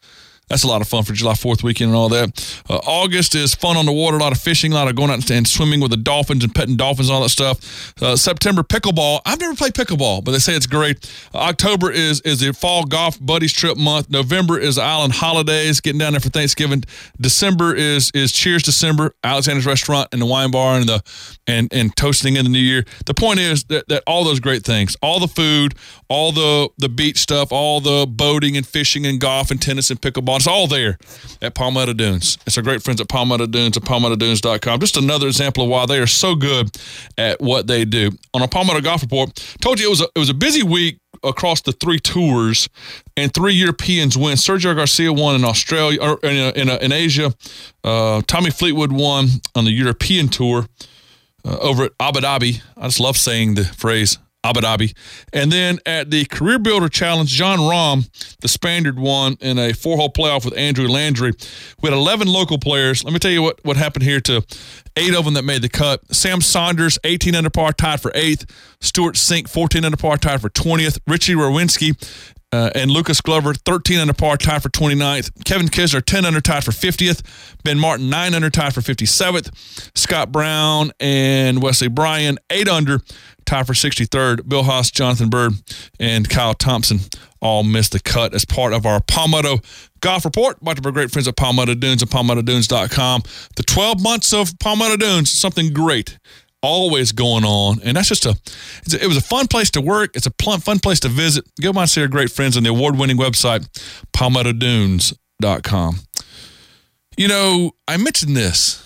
That's a lot of fun for July fourth weekend and all that. Uh, August is fun on the water, a lot of fishing, a lot of going out and swimming with the dolphins and petting dolphins and all that stuff. Uh, September, pickleball. I've never played pickleball, but they say it's great. Uh, October is is the fall golf buddies trip month. November is the island holidays, getting down there for Thanksgiving. December is is Cheers December, Alexander's Restaurant and the wine bar and the and and toasting in the new year. The point is that, that all those great things, all the food, all the the beach stuff, all the boating and fishing and golf and tennis and pickleball, it's all there at Palmetto Dunes. It's our great friends at Palmetto Dunes at palmetto dunes dot com. Just another example of why they are so good at what they do. On a Palmetto Golf Report, told you it was a, it was a busy week across the three tours, and three Europeans win. Sergio Garcia won in Australia, or in, in, in Asia. Uh, Tommy Fleetwood won on the European tour uh, over at Abu Dhabi. I just love saying the phrase Abu Dhabi. And then at the Career Builder Challenge, John Rahm, the Spaniard, won in a four-hole playoff with Andrew Landry. We had eleven local players. Let me tell you what, what happened here to eight of them that made the cut. Sam Saunders, eighteen under par, tied for eighth. Stuart Sink, fourteen under par, tied for twentieth. Richie Rowinski uh, and Lucas Glover, thirteen under par, tied for twenty-ninth. Kevin Kisner, ten under, tied for fiftieth. Ben Martin, nine under, tied for fifty-seventh. Scott Brown and Wesley Bryan, eight under, tied for sixty-third. Bill Haas, Jonathan Bird, and Kyle Thompson all missed the cut as part of our Palmetto Golf Report. Brought to our great friends at Palmetto Dunes and palmetto dunes dot com. The twelve months of Palmetto Dunes, something great always going on. And that's just a, it's a it was a fun place to work. It's a pl- fun place to visit. Go by and see our great friends on the award-winning website, palmetto dunes dot com. You know, I mentioned this.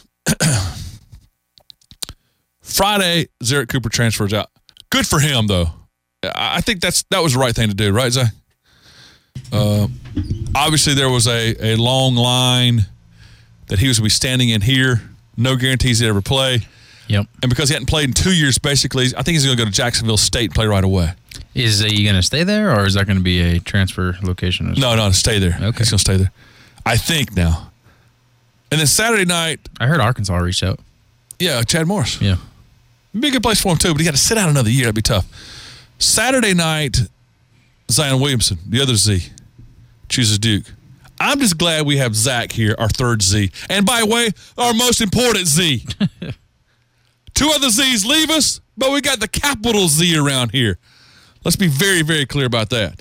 Friday, Zarek Cooper transfers out. Good for him, though. I think that's that was the right thing to do, right, Zach? Uh, obviously, there was a, a long line that he was going to be standing in here. No guarantees he'd ever play. Yep. And because he hadn't played in two years, basically, I think he's going to go to Jacksonville State and play right away. Is he going to stay there, or is that going to be a transfer location? No, no, stay there. Okay. He's going to stay there. I think now. And then Saturday night. I heard Arkansas reached out. Yeah, Chad Morris. Yeah. It'd be a good place for him, too, but he got to sit out another year. That'd be tough. Saturday night, Zion Williamson, the other Z, chooses Duke. I'm just glad we have Zach here, our third Z. And by the way, our most important Z. Two other Z's leave us, but we got the capital Z around here. Let's be very, very clear about that.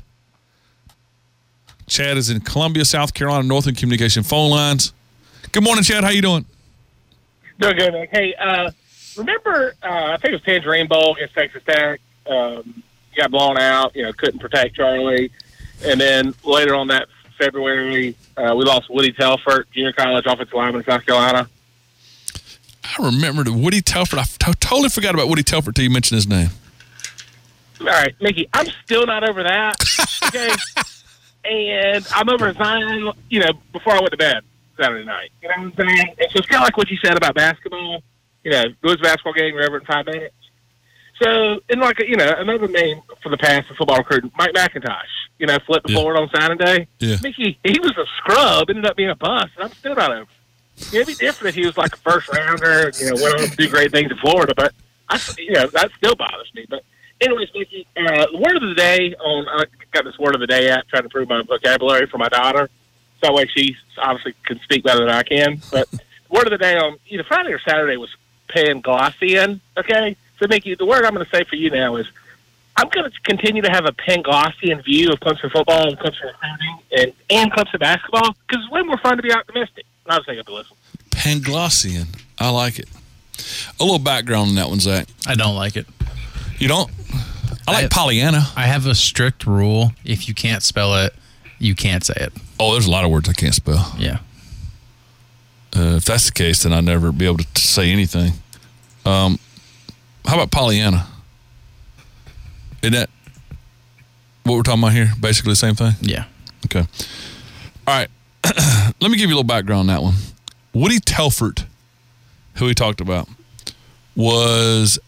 Chad is in Columbia, South Carolina, Northern Communication phone lines. Good morning, Chad. How you doing? Doing good, man. Hey, uh, remember, uh, I think it was Tangerine Bowl against Texas Tech. Um, got blown out, you know, couldn't protect Charlie. And then later on that February, uh, we lost Woody Telford, junior college offensive lineman in South Carolina. I remember the Woody Telford. I t- totally forgot about Woody Telford until you mentioned his name. All right, Mickey, I'm still not over that, okay? And I'm over Zion, you know, before I went to bed Saturday night. You know what I'm saying? And so it's kind of like what you said about basketball. You know, go to the basketball game, you're over in five minutes. So, and like, you know, another name for the past, the football recruit, Mike McIntosh, you know, flipped the yeah. forward on Saturday. Yeah. Mickey, he was a scrub, ended up being a bust, and I'm still not over. Yeah, it'd be different if he was like a first rounder, you know, went on to do great things in Florida, but, I, you know, that still bothers me. But, anyways, Mickey, uh, the word of the day on, I got this word of the day app trying to improve my vocabulary for my daughter. So that way she obviously can speak better than I can. But the word of the day on either Friday or Saturday was Panglossian, okay? So, Mickey, the word I'm going to say for you now is I'm going to continue to have a Panglossian view of Clemson football and Clemson recruiting and, and Clemson basketball because it's way more fun to be optimistic. I was thinking to listen. Panglossian. I like it. A little background on that one, Zach. I don't like it. You don't? I like I, Pollyanna. I have a strict rule. If you can't spell it, you can't say it. Oh, there's a lot of words I can't spell. Yeah. Uh, if that's the case, then I'd never be able to t- say anything. Um, how about Pollyanna? Isn't that what we're talking about here? Basically the same thing? Yeah. Okay. All right. Let me give you a little background on that one. Woody Telford, who we talked about, was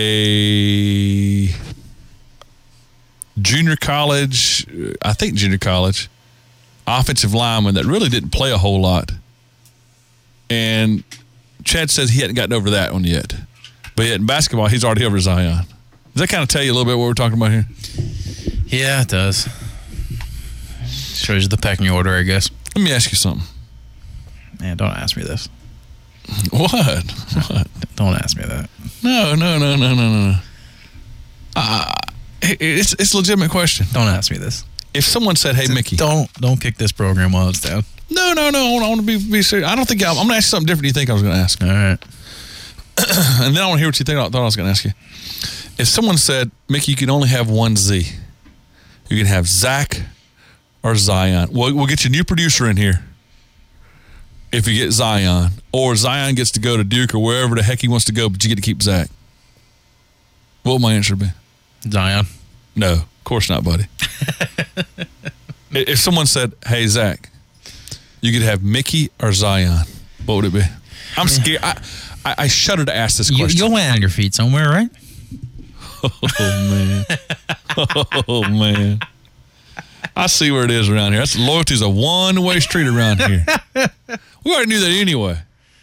a junior college, I think junior college, offensive lineman that really didn't play a whole lot. And Chad says he hadn't gotten over that one yet. But yet in basketball, he's already over Zion. Does that kind of tell you a little bit what we're talking about here? Yeah, it does. Shows you the pecking order, I guess. Let me ask you something. Man, don't ask me this. What? What? Don't ask me that. No, no, no, no, no, no. Uh, it's it's a legitimate question. Don't ask me this. If someone said, "Hey, Mickey," don't don't kick this program while it's down. No, no, no. I want, I want to be, be serious. I don't think I, I'm going to ask you something different. You think I was going to ask? All right. And then I want to hear what you think. I thought I was going to ask you. If someone said, "Mickey, you can only have one Z. You can have Zach or Zion. We'll, we'll get you a new producer in here if you get Zion, or Zion gets to go to Duke or wherever the heck he wants to go, but you get to keep Zach." What would my answer be? Zion. No, of course not, buddy. If someone said, "Hey, Zach, you could have Mickey or Zion," what would it be? I'm scared. I, I, I shudder to ask this You, question. you'll land on your feet somewhere, right? Oh, man. Oh, man. I see where it is around here. That's loyalty's a one-way street around here. We already knew that anyway.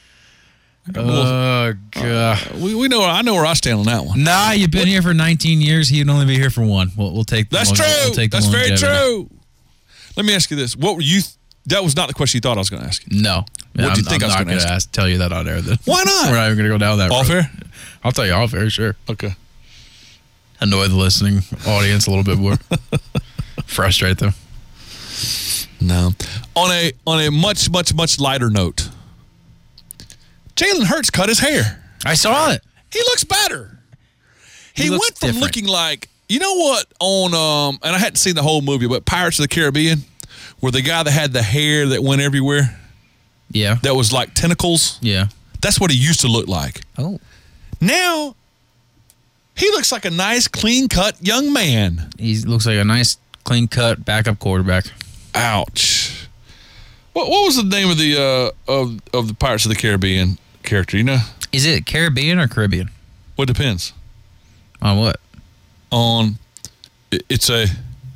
Oh, God. Uh, we, we know. I know where I stand on that one. Nah, you've been here for nineteen years. He'd only be here for one. We'll, we'll take the That's long- true. We'll take the That's very longevity. true. Let me ask you this. What were you... Th- that was not the question you thought I was going to ask you. No. What did you I'm, think I'm I was not going to ask? ask, tell you that on air. Then. Why not? We're not even going to go down that Off road. air? I'll tell you off air, sure. Okay. Annoy the listening audience a little bit more. Frustrate them. No. On a on a much, much, much lighter note, Jalen Hurts cut his hair. I saw it. He looks better. He, He looks went from different. looking like, you know what, on, um, and I hadn't seen the whole movie, but Pirates of the Caribbean, where the guy that had the hair that went everywhere, Yeah. that was like tentacles, Yeah. that's what he used to look like. Oh. Now, he looks like a nice, clean-cut young man. He looks like a nice, clean-cut backup quarterback. Ouch. What what was the name of the uh, of of the Pirates of the Caribbean character? You know, Is it Caribbean or Caribbean? well, it depends On what? on. it- It's a.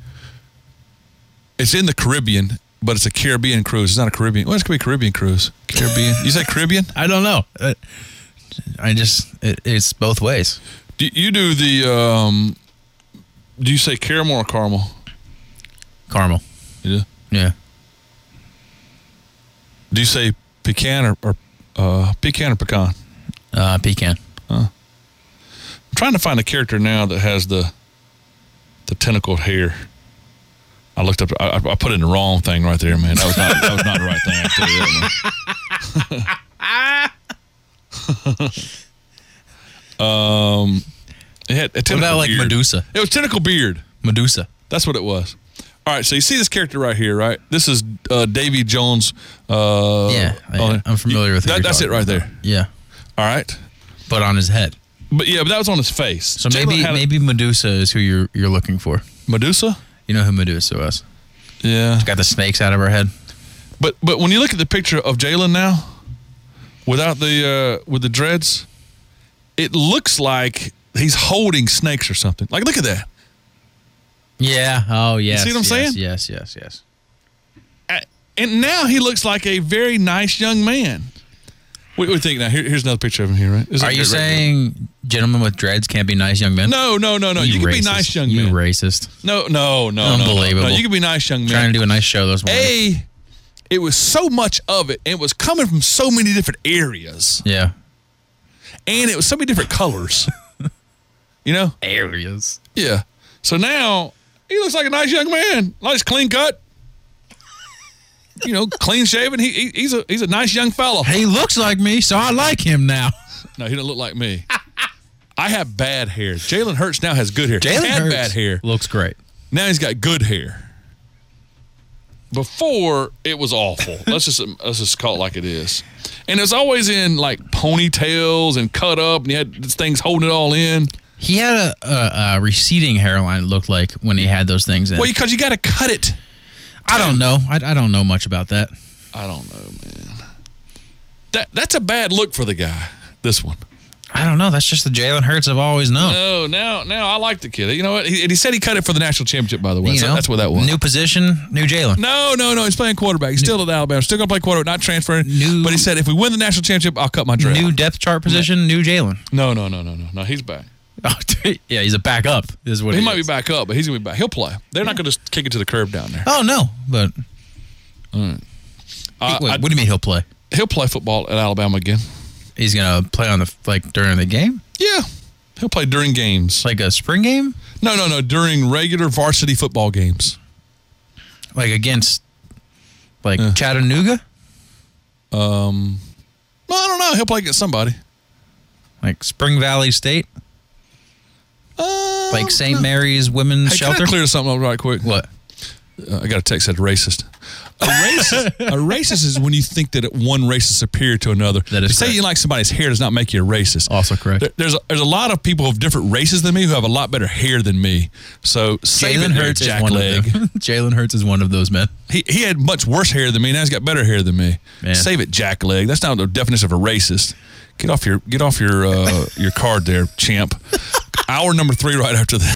It's in the Caribbean, but it's a Caribbean cruise. It's not a Caribbean. Well, it's gonna be a Caribbean cruise. Caribbean. You say Caribbean? I don't know. Uh, I just, it, it's both ways. Do you do the? Um, do you say caramel or caramel? Caramel. You do? Yeah. Do you say pecan or, or uh, pecan or pecan? Uh, pecan. I'm trying to find a character now that has the the tentacled hair. I looked up. I, I put in the wrong thing right there, man. That was not. That was not the right thing. I tell you that, man. um, it had a What tentacle about like beard. Medusa? It was tentacle beard. Medusa. That's what it was. All right, so you see this character right here, right? This is uh, Davy Jones. Uh, Yeah, I- on- I'm familiar with who that. you're That's it talking right about. there. Yeah. All right, But on his head. but yeah, but that was on his face. So Jalen maybe had a- maybe Medusa is who you're you're looking for. Medusa. You know who Medusa was? Yeah, She's got the snakes out of her head. but but when you look at the picture of Jalen now, without the uh, with the dreads, it looks like he's holding snakes or something. Like, look at that. Yeah. Oh, yes. see what I'm yes, saying? Yes, yes, yes. And now he looks like a very nice young man. What do you think now? Here, here's another picture of him here, right? Is Are that you right- right- saying gentlemen with dreads can't be nice young men? No, no, no, no. You, can be racist. nice young You men. racist. No, no, no, no, no, Unbelievable. no. You can be nice young men. Trying to do a nice show this morning. A, it was so much of it, and it was coming from so many different areas, Yeah. and it was so many different colors. You know? Areas. Yeah. So now he looks like a nice young man, nice clean cut. You know, clean shaven. He, he he's a he's a nice young fellow. He looks like me, so I like him now. No, he doesn't look like me. I have bad hair. Jalen Hurts now has good hair. Jalen he had Hurts bad hair. looks great. Now he's got good hair. Before it was awful. let's just let's just call it like it is. And it's always in like ponytails and cut up, and he had these things holding it all in. He had a, a, a receding hairline, it looked like, when he had those things in. Well, because you got to cut it. I don't know. I, I don't know much about that. I don't know, man. That that's a bad look for the guy. This one. I don't know. That's just the Jalen Hurts I've always known. No, now now I like the kid. You know what? He, and he said he cut it for the national championship. By the way, You so know, that's what that was. New position, new Jalen. No, no, no. He's playing quarterback. He's still at Alabama. Still gonna play quarterback, not transferring. New, but he said if we win the national championship, I'll cut my dread. New depth chart position, new Jalen. No, no, no, no, no, no. He's back. Oh, yeah, he's a backup. Is what he he might is. be back up, but he's gonna be back. He'll play. They're not gonna just kick it to the curb down there. Oh no, but All right. Uh, Wait, I- what do you mean he'll play? He'll play football at Alabama again. He's gonna play on the like during the game, Yeah, he'll play during games. like a spring game, No, no, no. During regular varsity football games. like against like Chattanooga, Um, well, I don't know. He'll play against somebody. like Spring Valley State, Uh, like Saint Mary's Women's Hey, Shelter. can I clear something up right quick? What? Uh, I got a text that said racist. A racist, a racist is when you think that one race is superior to another. That is to say correct. you like somebody's hair does not make you a racist. Also correct. There- There's a, there's a lot of people of different races than me who have a lot better hair than me. So save it Jalen there, Hurts is Jack one Leg. of them. Jalen Hurts is one of those men. He he had much worse hair than me. Now he's got better hair than me. Man. Save it, Jack Leg. That's not the definition of a racist. Get off your get off your uh, your card there, champ. Hour number three right after that.